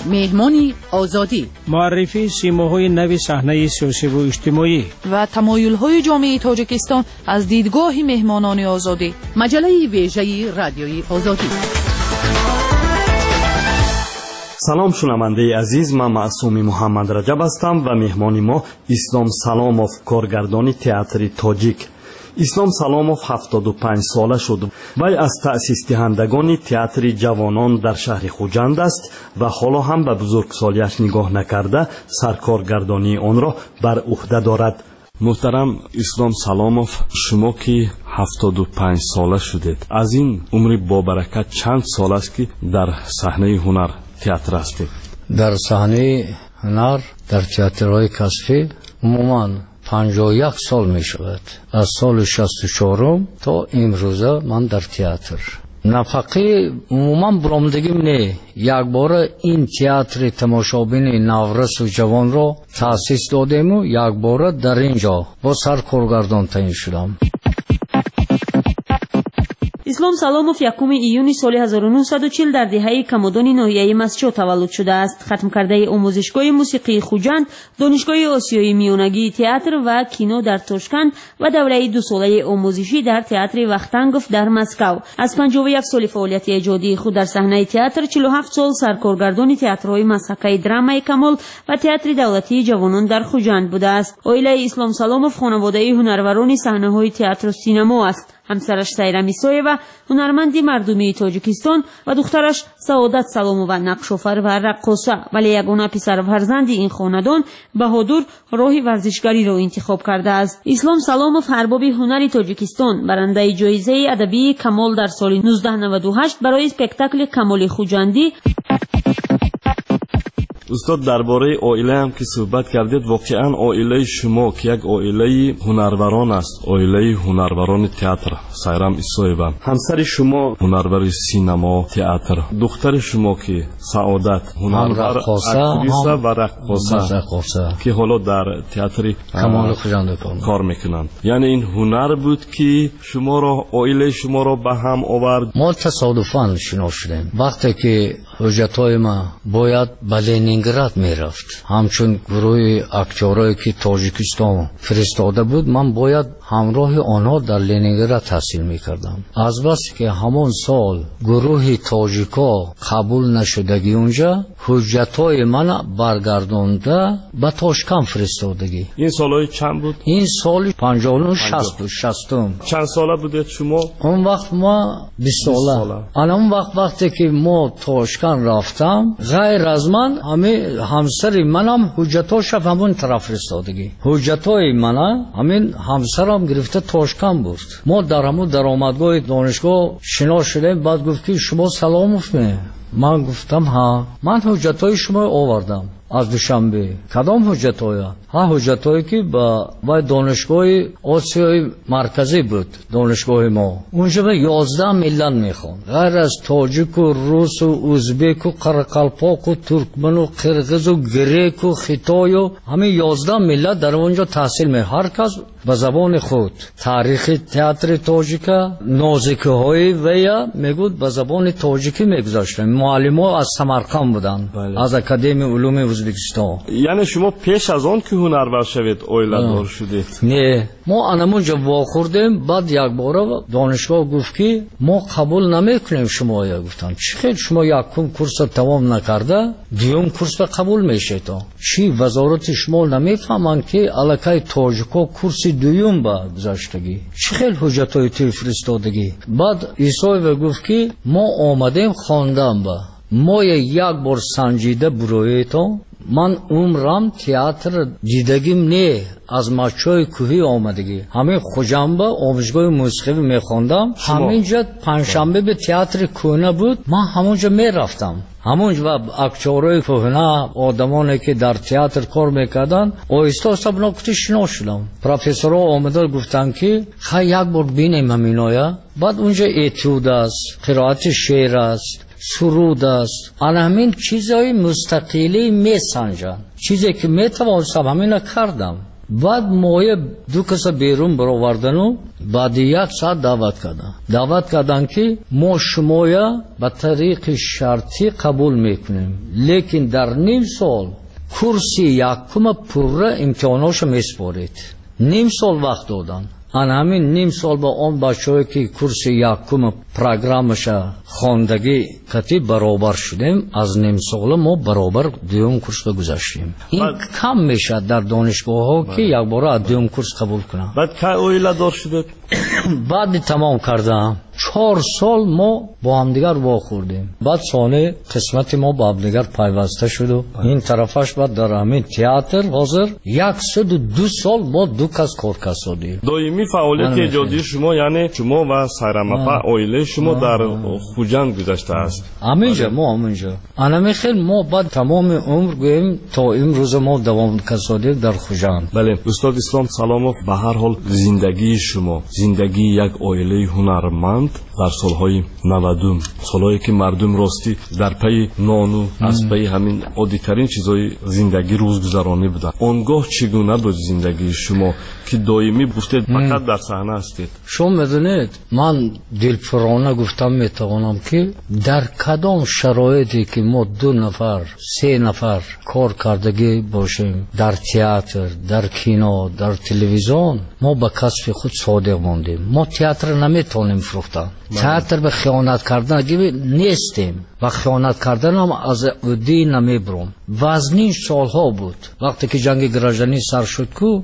مهمانی آزادی، معرفی سیماهای نو صحنه سیاسی و اجتماعی و تمایل‌های جامعه تاجیکستان از دیدگاه مهمانان آزادی. مجله ویژه رادیوی آزادی. سلام شنونده عزیز، من معصوم محمد رجب هستم و مهمان ما اسلام سلاموف، کارگردان تئاتر تاجیک. اسلام سلاموف 75 ساله شد. وی از تأسیس دهندگان تئاتر جوانان در شهر خوجند است و حالا هم به بزرگسالیش نگاه نکرده سرکارگردانی آن را بر عهده دارد. محترم اسلام سلاموف، شما که 75 ساله شدید، از این عمر با برکت چند سال است که در صحنه هنر تئاتر هستید؟ در صحنه هنر در تئاترهای کسبی عموماً 51 سال می شود. از سال 64 تا امروزه من در تئاتر. نفقه عموماً برآمدگیم نه. یک بار این تئاتر تماشابین نورس و جوان را تأسیس دادیم و یک بار در اینجا با سرکارگردان تعیین شدم. اسلام سلاموف 1 ایون سال 1940 در دهه کمادان ناحیه مسجد تولد شده است. ختم کرده آموزشگاه موسیقی خوجند، دانشگاه آسیای میانگی تئاتر و کینو در تاشکند و دوره 2 ساله آموزشی در تئاتر وختنگوف در مسکو. از 51 سال فعالیت ایجادی خود در صحنه تئاتر، 47 سال سرکارگردان تئاترهای مسحکه درامای کمال و تئاتر دولتی جوانان در خوجند بوده است. عائله اسلام سلاموف خانواده هنروران صحنه‌های تئاتر و سینما است. همسرش سیرم ایسایوا هنرمندی مردمی تاجیکستان و دخترش سعادت سلامووا نقش‌آفر و رقاصه، ولی یگانه پسر فرزند این خاندان بهادر راه ورزشگری را انتخاب کرده است. اسلام سلاموف ارباب هنر تاجیکستان، برنده جایزه ادبی کمال در سال 1998 برای اسپکتاکل کمال خوجندی. استاد، درباره عائله هم که صحبت کردید، واقعا عائله شما که یک عائله هنروران است، عائله هنروران تئاتر، سیرم ایسایوا، همسر شما هنرور سینما تئاتر، دختر شما که سعادت هنرور اکتریسه و رقاصه که حالا در تئاتر کمال خوجند کار میکنند. یعنی این هنر بود که شما را، عائله شما را به هم آورد؟ ما تصادفاً شناخته شدیم. وقتی که حجتای ما باید به لنینگراد میرفت، همچون گروه اکتورایی که تاجیکستان فرستاده بود، من باید همراه آنها در لنینگراد تحصیل میکردم. از بس که همان سال گروه تاجیکا قبول نشدگی اونجا، حجتای من برگردانده به تاشکند فرستادگی. این سالهای چند بود؟ این سال 59-60. چند ساله بودید شما؟ اون وقت ما 20 ساله. اون وقتی که ما تاشکند رفتم، غیر از من همه همسر منم حجتاش همون طرف فرستادگی. حجتای من همین همسرم گرفته تاشکند بود. ما در همون درآمدگاه دانشگاه شنا شدیم. بعد گفت که شما سلاموف نه؟ من گفتم ها، من حجتای شما آوردم از دوشنبه. کدام حجتای؟ ها، حجتایی که با دانشگاه آسیای مرکزی بود، دانشگاه ما. اونجا به 11 ملت میخوان، غیر از تاجیک و روس و ازبک و قرقلپاک و ترکمن و قرقیز و گریک و خیتای و همه 11 ملت در اونجا تحصیل می. هر کس به زبان خود. تاریخ تئاتر تاجیکا، نازکه های ویا میگود به زبان تاجیکی میگذاشتن. معلم‌ها از سمرقند بودن، از اکادمی علوم ازبکستان. یعنی شما پیش از آن که هنرور شوید عائله دار شدید؟ نه، ما انمونجا واخوردیم. بعد یک بار دانشگاه گفت که ما قبول نمیکنیم شما. یا گفتن چی، شما یک کورس تمام نکرده دیوم کورس به قبول میشه تا چی؟ وزارت شما نمیفهمن که الکای تاجیکا کورس دوم با گذاشتگی؟ چی خیلی حجتای توی فرستادگی؟ بعد ایسای گفت که ما آمدیم خواندن با ما یک بار سنجیده برای تو. من عمرم تئاتر دیدگیم نه، از مچای کوهی آمدگی. همین خوجنبه آموزشگاه موسیقی میخوندم. همینجا پنجشنبه به تئاتر کهنه بود، من همونجا میرفتم. همونجا اکتورای کهنه، آدمانی که در تئاتر کار میکردن، آیسته آیسته بنا کتی شنا شدم. پروفسورها آمدن گفتن که خیلی یک بار بینیم همینایا. بعد اونجا اتیود است، قرائت شعر است، سرود است. آن همین چیزهای مستقلی می سنجن. چیزی که می توانستم همین کردم. بعد موی دو کس بیرون برآوردن بعد 1 ساعت دعوت کردن که ما شمایا به طریق شرطی قبول میکنیم، لیکن در نیم سال کورس یکم پوره امتحاناش میسپارید. نیم سال وقت دادن. آن همین نیم سال با اون بچه‌ای که کورس یکم پروگرامش خواندگی کتی برابر شدیم، از نیم سال ما برابر دوم کورس گذاشتیم. این کم میشه در دانشگاه ها که یک بار از دوم کورس قبول کنن. بعد که اویلا دار شده بعد تمام کردم 4 سال ما با هم دیگر واخوردیم. بعد سانه قسمت ما با هم دیگر پیوسته شد و این طرفش بعد در همین تئاتر حاضر 102 سال ما 2 کس کار کردیم. دائمی فعالیت ایجادی شما یعنی شما و سیرمفا اویله شما در خوجند گذشته است. همینجا انا خیلی ما بعد تمام عمر گویم تا امروز ما دوام کردیم در خوجند. بله استاد اسلام سلاموف، به هر حال زندگی شما زندگی یک اویله هنرمند در سالهای 90 سالهایی که مردم راستی در پی نانو از پی همین عادی‌ترین چیزهای زندگی روزگذرانی بودن، اونگاه چگونه بود زندگی شما که دائمی گفتید فقط در صحنه هستید؟ شما میدونید من دلپرانه گفتم میتوانم که در کدام شرایطی که ما 2 نفر 3 نفر کار کردگی باشیم در تئاتر، در کینو، در تلویزیون، ما به کسب خود صادق ماندیم. ما تئاتر نمیتونیم فروختن. تئاتر به خیانت کردن نیستیم و خیانت کردن هم از عهده نمیبرم. وزنی سالها بود وقتی که جنگ گراژانی سر شد کو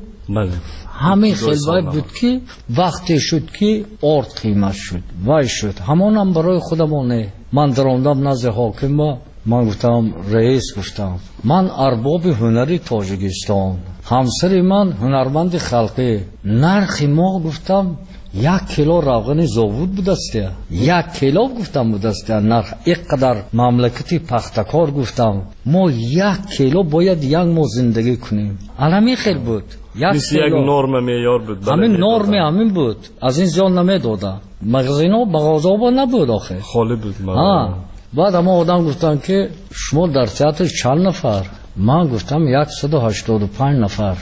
همین خیلی بود که وقتی شد که آرد قیمت شد وای شد همون هم برای خودمونه. من دراندم نزد حاکم با من گفتم رئیس گفتم من ارباب هنری تاجیکستان، همسر من هنرمند خلقی، نرخ ما گفتم 1 کیلو روغن زاوود بود است، 1 کیلو گفتم بود است نرخ. اینقدر مملکتی پختکار گفتم ما 1 کیلو باید یک ماه زندگی کنیم. علمی خیلی بود. یک نرم معیار بود. همین نرم همین بود. از این زیاد نمیدادن. مغازینا با نبود آخه. خالی بود. بعد اما آدم گفتن که شما در تئاتر چند نفر؟ من گفتم 185 نفر.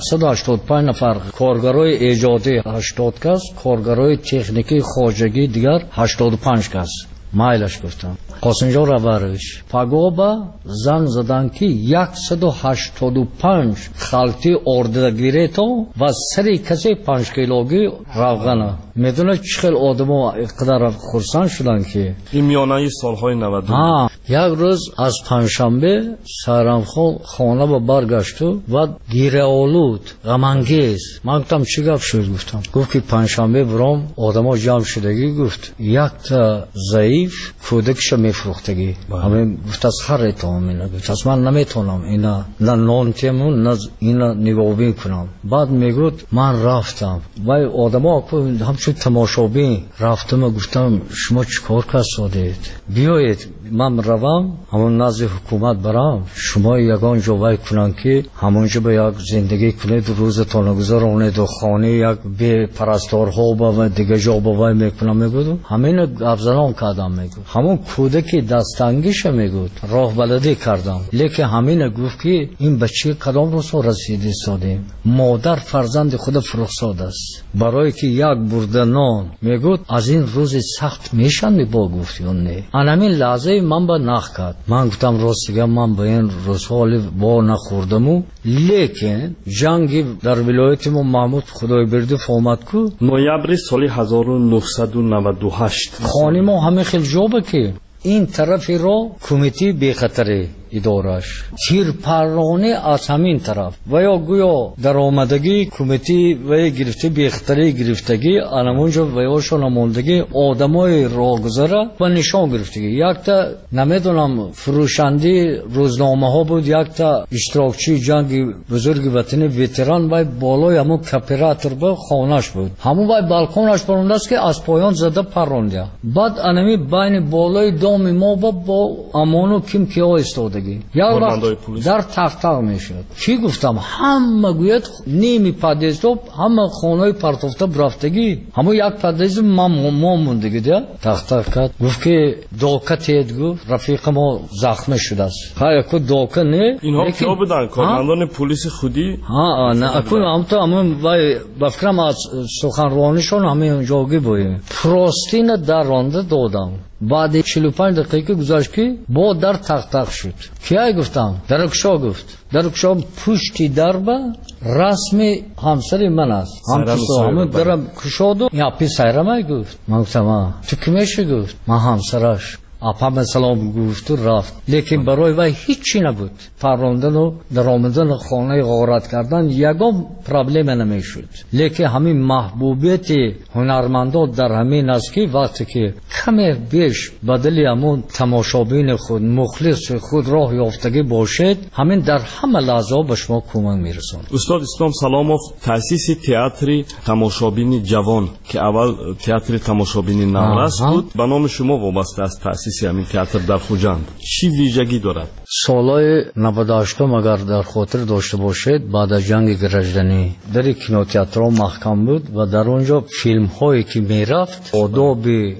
185 نفر کارگرای ایجادی 80 کس، کارگرای تکنیکی خواجگی دیگر 85 کس. مایلش گفتم قاسم جان ربرش پاگوبا زنگ زدن که 185 خالتی اردگیره تو و سری کسی 5 کیلوگی روغن. میدونه چقدر آدم‌ها اقدار خرسان شدن که این میانه سالهای 90. یک روز از پنجشنبه سرمخو خانه با برگشت و گیره آلود غمانگیز. من گفتم چی گپ شد؟ گفت که پنجشنبه برام آدم‌ها جمع شدگی. گفت یک تا ضعیف کودکش میفروختگی. همین گفت از خر تو مینا گفت از من نمیتونم اینا نه نان تیمون نه اینا نگاه کنم. بعد میگفت من رفتم و آدم‌ها همچون تماشابین رفتم. گفتم شما چیکار کردید؟ بیایید من روم همون نزد حکومت برام، شما یگان جوای کنن که همونجا به یک زندگی کنید، روزتان گذرانید و خانه یک به پرستارها و دیگه جا بوای میکنم. میگودم همین افزنان کردم. میگو همون کودکی دستانگیش میگود راه بلدی کردم. لیکن همین گفت که این بچه کدام روز رسیدی سادیم، مادر فرزند خود فرخزاد است برای که یک برده نان میگود از این روز سخت میشن با گفتی اون نه. همین لحظه من با نخ کرد. من گفتم راستگه من با این روزحال با نخوردمو، لیکن جنگ در ولایت ما محمود خدای برده فامد کو نویبر سال 1998 خانه ما همه خیلی جوبه که این طرفی رو کمیتی بی خطری ادارش تیر پرانه از همین طرف و یا گویا در آمدگی کمیتی و گرفته بی خطری گرفتگی انمونجا و یا شنماندگی آدمای راهگذره و نشان گرفتگی. یک تا نمیدونم فروشنده روزنامه ها بود، یک تا اشتراکچی جنگ بزرگ وطن ویتران و بالای همون کپراتر با خانش بود، همون و بالکونش پرونده است که از پایان زده پرونده. بعد انمی بین بالای دام ما با امانو کم کیا استاد افسردگی. یا وقت در تختق میشد چی گفتم همه گوید نیمی پادیزو همه خانه پرتوفته رفتگی همه یک پادیز ما موندگی ده تختق کرد گفت که دوکه تید گفت رفیق ما زخم شده است ها یک دوکه نه اینها کیا بودن کارمندان پلیس خودی ها نه اكو هم تو همون بفکرم از سخنرانیشون همه اونجاگی بودیم پروستین در رانده دادم بعد 45 دقیقه گذشت که با در تق شد کیا گفتم درکشا گفت درکشا پشتی در با رسمی همسر من است همون درم کشادو یا پی سیرمه گفت من گفتم تو کمیشه گفت من همسرش اپا سلام گفت و رفت لیکن برای وی هیچی نبود پروندن و در آمدن خانه غارت کردن یگام پرابلم نمیشد لیکن همین محبوبیت هنرمندان در همین است که وقتی که کمی بیش بدلی همون تماشابین خود مخلص خود راه یافتگی باشد همین در همه لحظه به شما کمک میرسند. استاد اسلام سلاموف تأسیس تئاتر تماشابین جوان که اول تئاتر تماشابین نورس بود به نام شما وابسته است. تأسیس همین تئاتر در خوجند چی ویژگی دارد؟ سالهای 98 اگر در خاطر داشته باشید بعد از جنگ گرجدنی در کینوتئاترها محکم بود و در اونجا فیلم هایی که میرفت آداب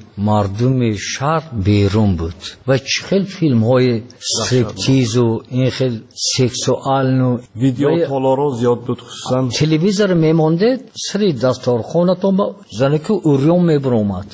مردم شهر بیرون بود و خیلی فیلم های استریپتیز و این خیلی سکسوال و ویدیو تالارا زیاد بود خصوصا تلویزیون میمونده سری دستارخانه تو زنی که اوریون میبرومد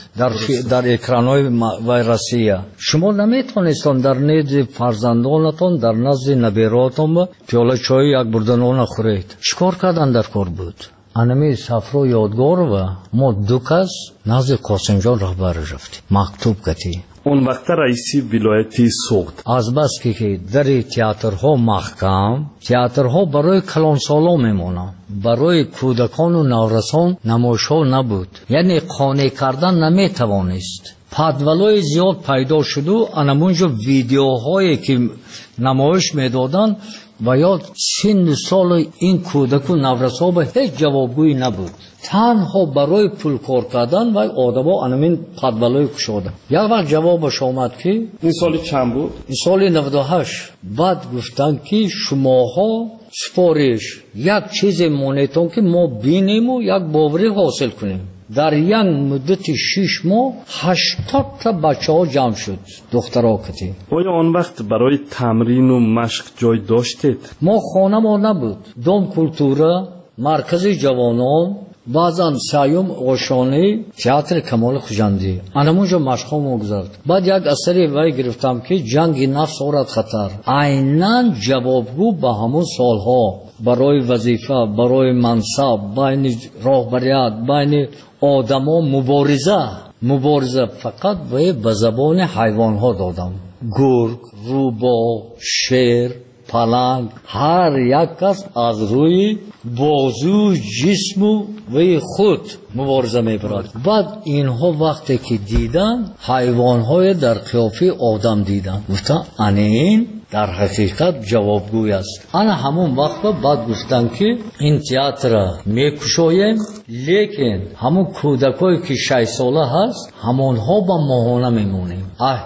در اکرانهای ویروسیه شما نمیتونستان در نزد فرزندانتون در نزد نبیراتون پیاله چای یک بردن نخورید چیکار کردن در کار بود انمی سفر یادگار و ما دو کس نزد قاسم جان رهبر رفتیم مکتوب کردیم اون وقت رئیسی ولایتی سوخت از بس که در تئاترها محکم تئاترها برای کلان سالا میمونن برای کودکان و نورسان نمایش‌ها نبود یعنی قانع کردن نمیتوانست پادولای زیاد پیدا شد و انمونجا ویدیوهایی که نمایش میدادن و یا سن سال این کودک و نورسا به هیچ جوابگویی نبود تنها برای پول کار کردن و آدما انمین پادولای کشاده یک وقت جوابش آمد که این سال چند بود؟ این سال 98 بعد گفتن که شماها سپارش یک چیز مونیتون که ما بینیم و یک باوری حاصل کنیم در یک مدت 6 ماه 80 تا بچه ها جمع شد دخترها کتی آیا آن وقت برای تمرین و مشق جای داشتید؟ ما خانه ما نبود دوم کلتوره مرکز جوانان بعضا سیوم آشانه تئاتر کمال خوجندی انمونجا مشق ما گذارد بعد یک اثری وی گرفتم که جنگ نفس آورد خطر عیناً جوابگو به همون سالها برای وظیفه برای منصب بین راهبریت بین آدما مبارزه فقط به زبان حیوان ها دادم گرگ روباه شیر پلنگ هر یک کس از روی بازو جسم و خود مبارزه میبرد بعد اینها وقتی که دیدن حیوانهای در قیافه آدم دیدن گفتن این در حقیقت جوابگوی است انا همون وقت بعد گفتن که این تئاتر میکشویم لیکن همون کودکایی که 6 ساله هست همونها با ماهانه میمونیم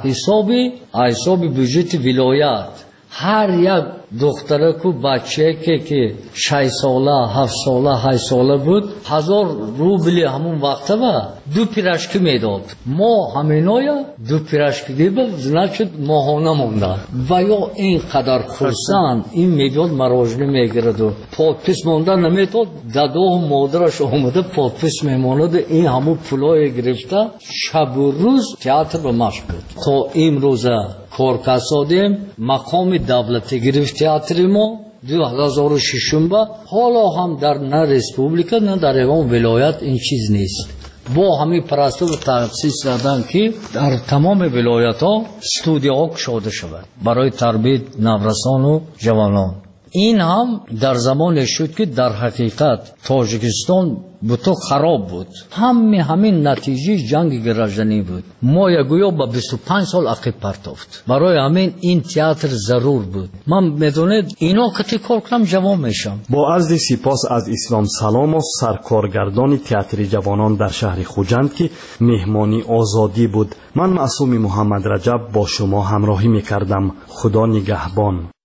حساب بودجت ولایت هر یک دختره کو بچه که 6 ساله 7 ساله 8 ساله بود 1000 روبل همون وقت و 2 پیراشکی میداد ما همینایا 2 پیراشکی دیگه زناشت ماهانه موندن و یا اینقدر خرسند این میداد مراجعه میگرد و پادپس موندن نمیداد دادا و مادرش اومده پادپس میماند این همون پولای گرفته شب و روز تئاتر به مشق بود تا امروز کار کسادیم مقام دولتی گرفت تئاتر ما 2006 با حالا هم در نه ریسپوبلیکا نه در ایوان ولایت این چیز نیست با همین پرستو تأسیس کردن که در تمام ولایت ها استودیوها گشاده شود برای تربیت نورسان و جوانان این هم در زمان شد که در حقیقت تاجیکستان بوده خراب بود. همین نتیجه جنگ گرجنی بود. ما گویا با 25 سال عقب پرتافت. برای همین این تئاتر ضرور بود. من میدونید اینا که کار کنم جوان میشم. با عرض سپاس از اسلام سلاموف، سرکارگردان تئاتر جوانان در شهر خوجند که مهمانی آزادی بود. من معصوم محمد رجب با شما همراهی میکردم. خدا نگهبان.